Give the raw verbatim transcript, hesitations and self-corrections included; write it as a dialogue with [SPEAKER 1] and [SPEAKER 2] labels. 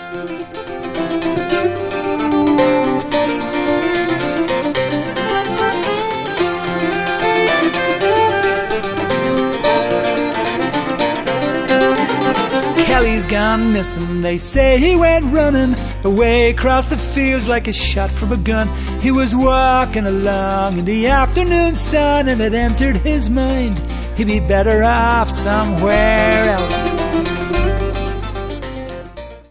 [SPEAKER 1] Kelly's gone missing, they say he went running away across the fields like a shot from a gun. He was walking along in the afternoon sun, and it entered his mind he'd be better off somewhere else.